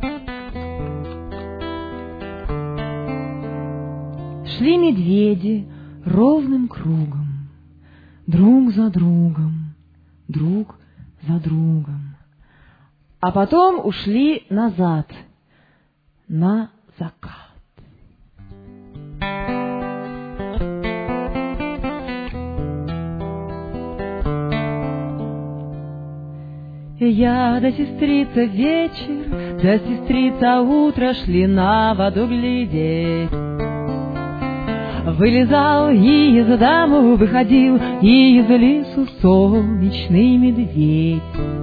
Шли медведи ровным кругом, друг за другом, друг за другом, а потом ушли назад, на закат. Я да сестрица вечер, да сестрица утро шли на воду глядеть. Вылезал и из дому выходил, и из лесу солнечный медведь.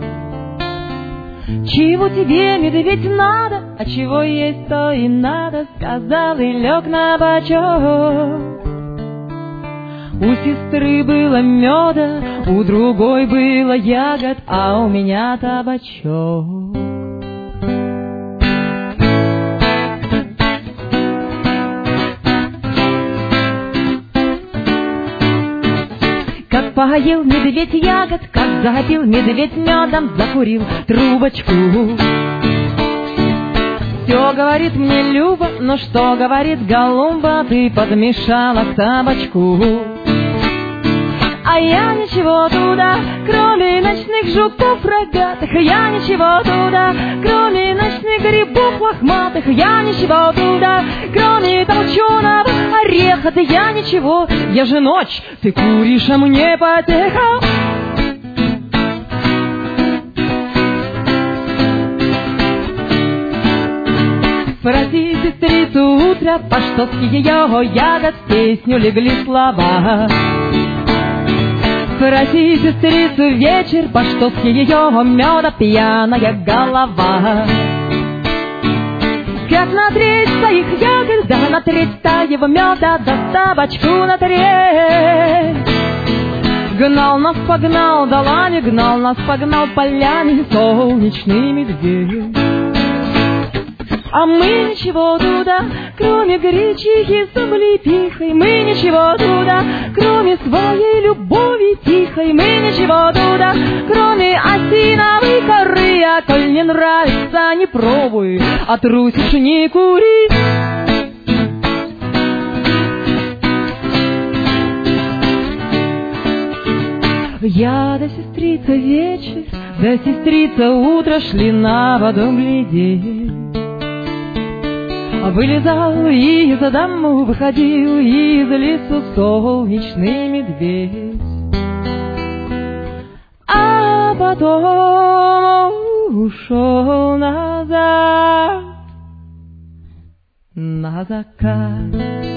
Чего тебе, медведь, надо, а чего есть, то и надо, сказал и лег на бочок. У сестры было меда, у другой было ягод, а у меня табачок. Как поел медведь ягод, как запил медведь медом, закурил трубочку. Все говорит мне Люба, но что говорит Голумба, ты подмешала к табачку. А я ничего туда, кроме ночных жуков рогатых, я ничего туда, кроме ночных грибов лохматых, я ничего туда, кроме толченого ореха, да я ничего, я же ночь, ты куришь, а мне потеха. Спроси сестрицу утро, по что с ее ягод в песню легли слова. Спроси сестрицу вечер, по что с ее меда пьяная голова. Как на треть своих ягод, да на треть таего меда, да табачку на треть. Гнал нас, погнал долами, гнал нас, погнал полями солнечный медведь. А мы ничего туда, кроме гречихи с облепихой, мы ничего туда, кроме своей любови тихой, мы ничего туда, кроме осиновой коры, а коль не нравится, не пробуй, а трусишь не кури. Я да сестрица вечер, да сестрица утро шли на воду глядеть. Вылезал и из дому выходил, и из лесу солнечный медведь. А потом ушел назад, на закат.